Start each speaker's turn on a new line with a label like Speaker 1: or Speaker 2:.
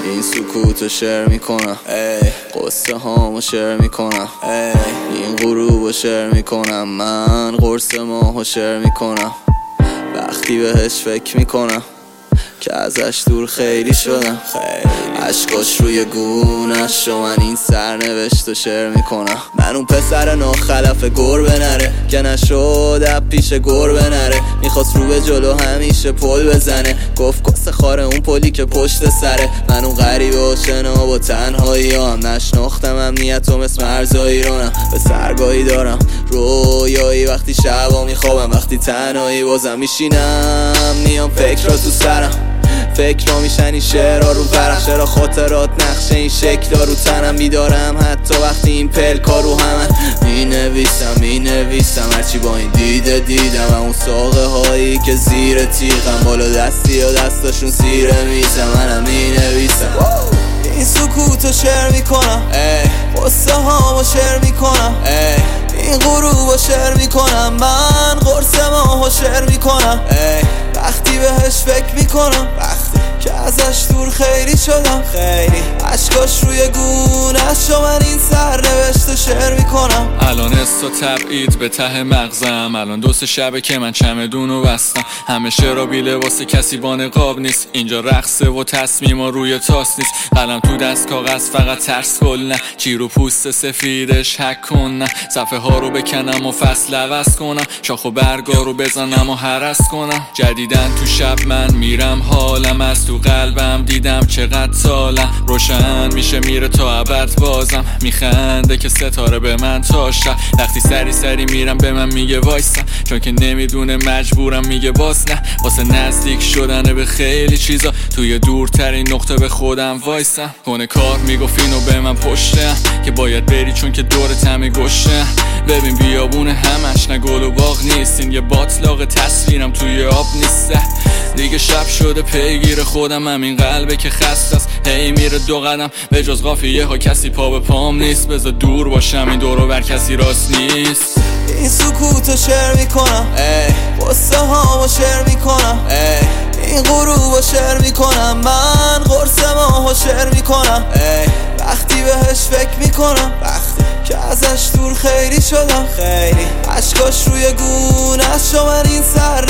Speaker 1: این سکوتو شعر میکنم، قصه هامو شعر میکنم، این غروبو شعر میکنم، من قرص ماهو شعر میکنم. وقتی بهش فکر میکنم که ازش دور خیلی شدم، عشقاش روی گونش و من این سرنوشت رو شعر میکنم. من اون پسر ناخلف گربه نره که نشد پیش گربه نره، میخواست رو به جلو همیشه پل بزنه، گفت کس خاره اون پلی که پشت سره. من اون غریبه و شناب و تنهایی هم نشناختم امنیت و مثل مرزا ایرانم. به سرگاهی دارم رویایی وقتی شبا میخوابم، وقتی تنهایی بازم میشینم میام فکر را تو سرم، فکر را میشن این شعرها رو ورق، چرا خاطرات نقشه این شکل رو تنم بیدارم، حتی وقتی این پلکا رو همن مینویسم هرچی با این دیدم. اون ساقه هایی که زیر تیغم، بالا دستی یا دستاشون زیر میزم، منم مینویسم. این سکوتو شعر میکنم، قصه هامو شعر میکنم، این غروبو شعر میکنم، من قرص ماهو شعر میکنم. وقتی بهش فکر میکنم، وقتی که ازش دور خیلی شدم، خیلی عشقاش روی گونش و من این سرنوشت شعر میکنم.
Speaker 2: الان است و تبعید به ته مغزم، الان 2-3 شبه که من چمدونو بستم، همه شعرها بی لباس کسی با نقاب نیست، اینجا رقصه و تصمیما روی تاس نیست، قلم تو دست کاغذ فقط ترس گل نه، چیر و پوست سفیدش حک کن نه، صفحه ها رو بکنم و فصل عوض کنم، شاخ و برگا رو بزنم و هرس کنم. جدیدن تو شب من میرم حالم از تو قلبم دیدم چقدر سالم، روشن میشه میره تا ابد بازم، میخنده که ستاره به من تا شب، وقتی سری میرم به من میگه وایسم، چون که نمیدونه مجبورم میگه باز نه، واسه نزدیک شدنه به خیلی چیزا توی دورترین نقطه به خودم وایسم. کنه کار میگفت اینو به من پشتم که باید بری چون که دورت همه گشتم، ببین بیابون همش نه گل و باغ نیست، این یه باطلاق تصویرم توی آب نیسته، دیگه شب شده پیگیر خودم، همین قلبه که خسته است هی میره 2 قدم، به جز قافیه ها کسی پا به پام نیست، بذار دور باشم این دور و بر کسی راست نیست.
Speaker 1: این سکوتو شعر میکنم، قصه هامو شعر میکنم، این غروبو شعر میکنم، من قرص ماهو شعر میکنم. وقتی بهش فکر میکنم، وقتی که ازش دور خیلی شدم، خیلی عشقاش روی گونش و من این سر